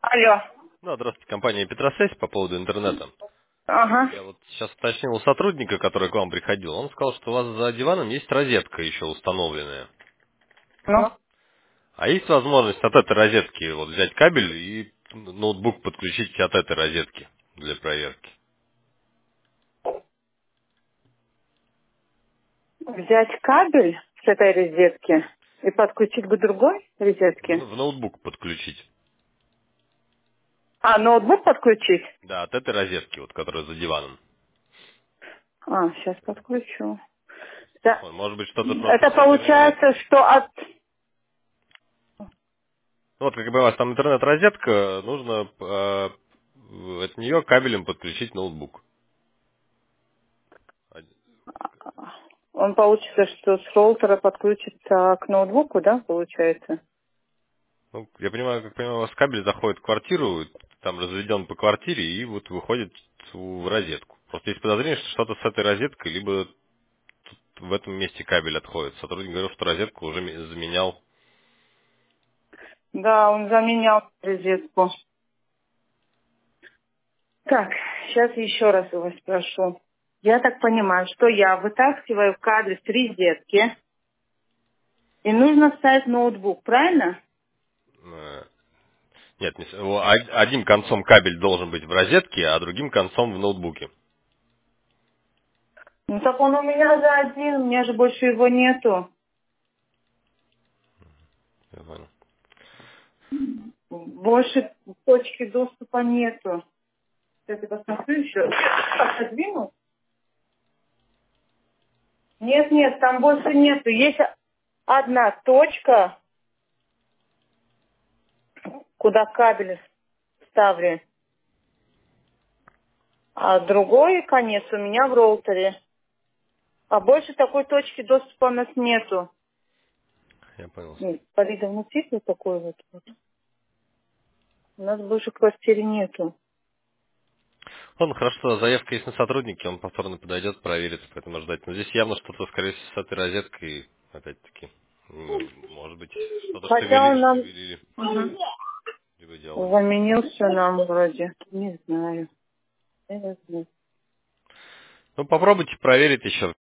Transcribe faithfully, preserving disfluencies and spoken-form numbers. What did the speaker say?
Алло. Да, здравствуйте, компания Петросвязь по поводу интернета. Ага. Я вот сейчас уточнил у сотрудника, который к вам приходил. Он сказал, что у вас за диваном есть розетка еще установленная. Ну, А есть возможность от этой розетки вот взять кабель и ноутбук подключить от этой розетки для проверки. взять кабель с этой розетки и подключить к другой В, розетке. в ноутбук подключить. А, ноутбук подключить? Да, от этой розетки, вот, которая за диваном. А, сейчас подключу. Да. Вот, может быть, что-то просто Это с этим изменить. получается, что от... Ну, вот, как бы у вас там интернет-розетка, нужно э, от нее кабелем подключить ноутбук. Он получится, что с роутера подключится к ноутбуку, да, получается? Ну, я понимаю, как понимаю, у вас кабель заходит в квартиру, там разведен по квартире и вот выходит в розетку. Просто есть подозрение, что что-то с этой розеткой, либо тут в этом месте кабель отходит. Сотрудник говорил, что розетку уже ме- заменял. Да, он заменял розетку. Так, сейчас еще раз его спрошу. Я так понимаю, что я вытаскиваю кабель с розетки, и нужно вставить ноутбук, правильно? э, Нет, не с- его од- одним концом кабель должен быть в розетке, а другим концом в ноутбуке. Ну так он у меня за один, у меня же больше его нету. Я понял. Больше точки доступа нету. Сейчас я посмотрю еще. Отодвину? Нет, нет, там больше нету. Есть одна точка, куда кабель вставлен, а другой конец у меня в роутере. А больше такой точки доступа у нас нету. Я понял. Нет, Полида, внутри вот такой вот. вот. У нас больше в квартире нету. Ладно, хорошо, заявка есть на сотруднике, он повторно подойдет, проверит, поэтому ждать. Но здесь явно что-то, скорее всего, с этой розеткой, опять-таки, м, может быть, что-то Хотя шевели, он нам шевелили, Мгм. либо делали. заменил все нам вроде. Не знаю. Не знаю. Ну, попробуйте проверить еще.